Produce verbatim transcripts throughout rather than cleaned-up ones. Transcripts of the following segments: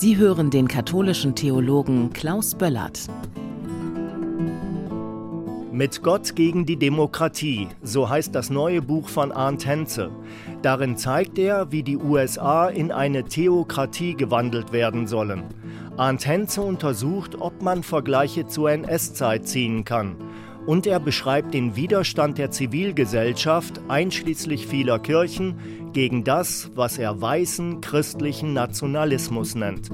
Sie hören den katholischen Theologen Klaus Böllert. Mit Gott gegen die Demokratie, so heißt das neue Buch von Arndt Hentze. Darin zeigt er, wie die U S A in eine Theokratie gewandelt werden sollen. Arndt Hentze untersucht, ob man Vergleiche zur N S-Zeit ziehen kann. Und er beschreibt den Widerstand der Zivilgesellschaft, einschließlich vieler Kirchen, gegen das, was er weißen christlichen Nationalismus nennt.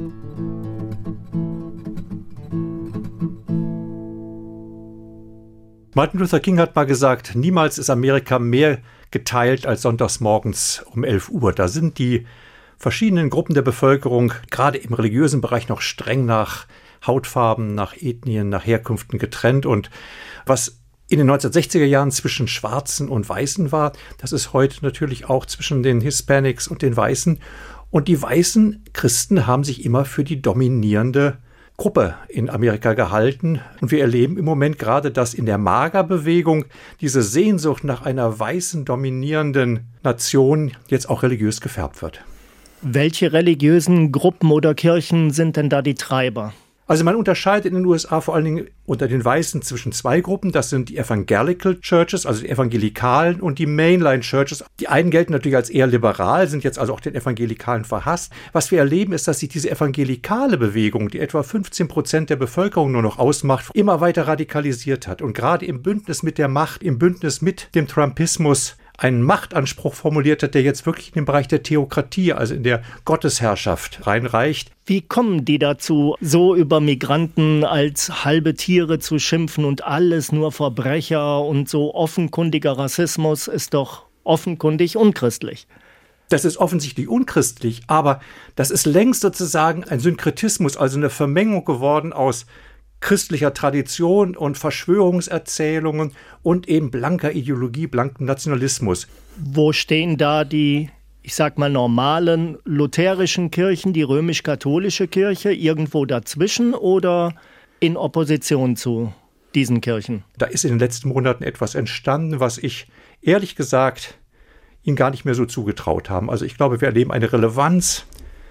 Martin Luther King hat mal gesagt, niemals ist Amerika mehr geteilt als sonntags morgens um elf Uhr. Da sind die verschiedenen Gruppen der Bevölkerung, gerade im religiösen Bereich, noch streng nach Hautfarben, nach Ethnien, nach Herkünften getrennt. Und was in den neunzehnhundertsechziger Jahren zwischen Schwarzen und Weißen war, das ist heute natürlich auch zwischen den Hispanics und den Weißen. Und die weißen Christen haben sich immer für die dominierende Gruppe in Amerika gehalten. Und wir erleben im Moment gerade, dass in der MAGA-Bewegung diese Sehnsucht nach einer weißen, dominierenden Nation jetzt auch religiös gefärbt wird. Welche religiösen Gruppen oder Kirchen sind denn da die Treiber? Also man unterscheidet in den U S A vor allen Dingen unter den Weißen zwischen zwei Gruppen. Das sind die Evangelical Churches, also die Evangelikalen, und die Mainline Churches. Die einen gelten natürlich als eher liberal, sind jetzt also auch den Evangelikalen verhasst. Was wir erleben, ist, dass sich diese evangelikale Bewegung, die etwa fünfzehn Prozent der Bevölkerung nur noch ausmacht, immer weiter radikalisiert hat. Und gerade im Bündnis mit der Macht, im Bündnis mit dem Trumpismus, einen Machtanspruch formuliert hat, der jetzt wirklich in den Bereich der Theokratie, also in der Gottesherrschaft, reinreicht. Wie kommen die dazu, so über Migranten als halbe Tiere zu schimpfen und alles nur Verbrecher, und so offenkundiger Rassismus ist doch offenkundig unchristlich? Das ist offensichtlich unchristlich, aber das ist längst sozusagen ein Synkretismus, also eine Vermengung geworden aus christlicher Tradition und Verschwörungserzählungen und eben blanker Ideologie, blankem Nationalismus. Wo stehen da die, ich sag mal, normalen lutherischen Kirchen, die römisch-katholische Kirche, irgendwo dazwischen oder in Opposition zu diesen Kirchen? Da ist in den letzten Monaten etwas entstanden, was ich ehrlich gesagt ihnen gar nicht mehr so zugetraut habe. Also ich glaube, wir erleben eine Relevanz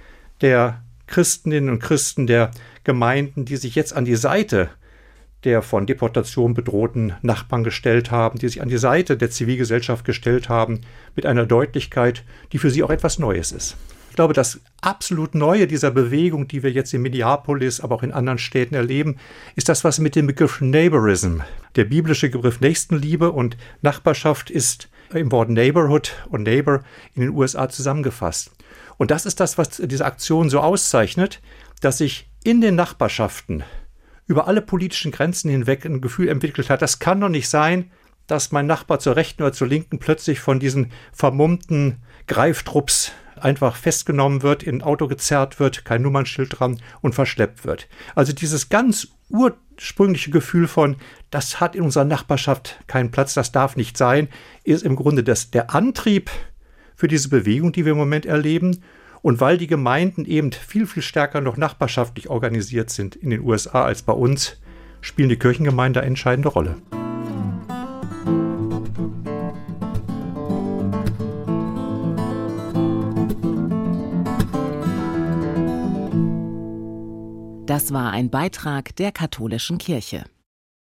der Christinnen und Christen, der Gemeinden, die sich jetzt an die Seite der von Deportation bedrohten Nachbarn gestellt haben, die sich an die Seite der Zivilgesellschaft gestellt haben, mit einer Deutlichkeit, die für sie auch etwas Neues ist. Ich glaube, das absolut Neue dieser Bewegung, die wir jetzt in Minneapolis, aber auch in anderen Städten erleben, ist das, was mit dem Begriff Neighborism, der biblische Begriff Nächstenliebe und Nachbarschaft, ist im Wort Neighborhood und Neighbor in den U S A zusammengefasst. Und das ist das, was diese Aktion so auszeichnet, dass sich in den Nachbarschaften über alle politischen Grenzen hinweg ein Gefühl entwickelt hat, das kann doch nicht sein, dass mein Nachbar zur Rechten oder zur Linken plötzlich von diesen vermummten Greiftrupps einfach festgenommen wird, in ein Auto gezerrt wird, kein Nummernschild dran und verschleppt wird. Also dieses ganz ursprüngliche Gefühl von, das hat in unserer Nachbarschaft keinen Platz, das darf nicht sein, ist im Grunde das, der Antrieb für diese Bewegung, die wir im Moment erleben. Und weil die Gemeinden eben viel, viel stärker noch nachbarschaftlich organisiert sind in den U S A als bei uns, spielen die Kirchengemeinden eine entscheidende Rolle. Das war ein Beitrag der katholischen Kirche.